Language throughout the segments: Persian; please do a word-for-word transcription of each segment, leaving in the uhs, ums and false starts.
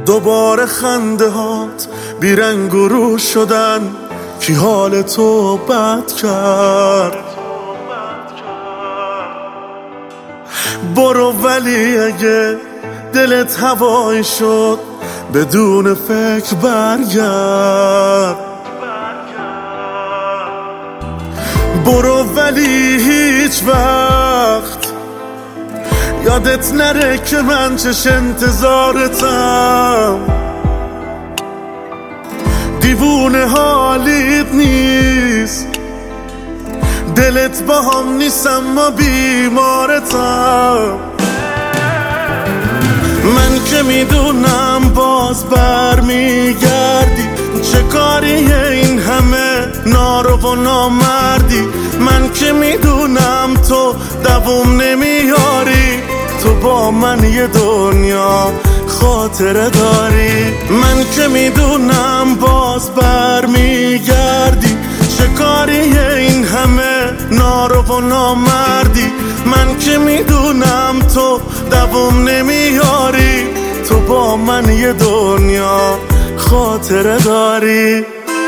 دوباره خنده هات بیرنگ و رو شدن، کی حال تو بد کرد؟ برو ولی اگه دلت هوایی شد بدون فکر برگرد. برو ولی هیچ وقت یادت نره که من چش انتظارتم. دیوونه حالیت نیست، دلت با هم نیست اما بیمارتم. من که میدونم باز بر میگردی، چه کاریه این همه نارو و نامردی. من که میدونم تو دووم نمیاری، تو با من یه دنیا خاطره داری. من که میدونم باز بر میگردی، چه کاریه این همه نارو و نامردی. من که میدونم تو دووم نمیاری، تو با من یه دنیا خاطره داری.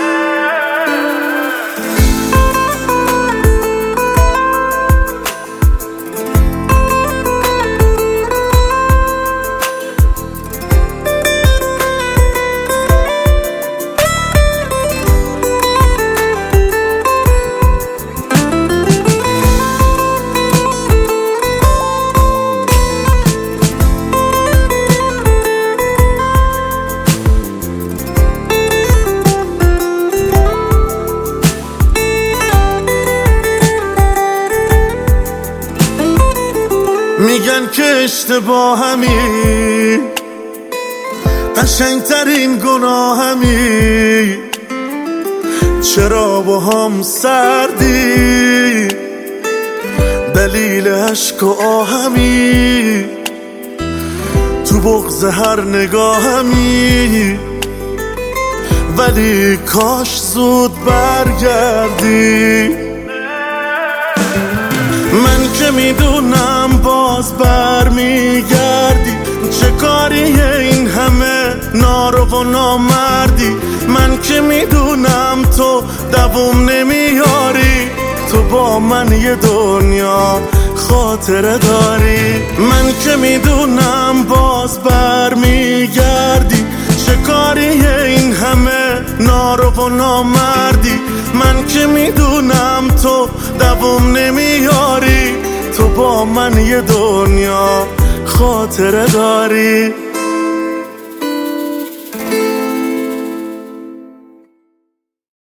میگن که اشتباهمی، قشنگترین گناهمی، چرا با هم سردی؟ دلیل عشق و آهمی، تو بغض هر نگاهمی. ولی کاش زود برگردی. من که میدونم باز بر میگردی، چه کاریه این همه نارو و نامردی. من که میدونم تو دووم نمیاری، تو با من یه دنیا خاطره داری. من که میدونم باز بر میگردی، چه کاریه این همه نارو و نامردی. من که میدونم تو دووم نمیاری، تو با من یه دنیا خاطره داری.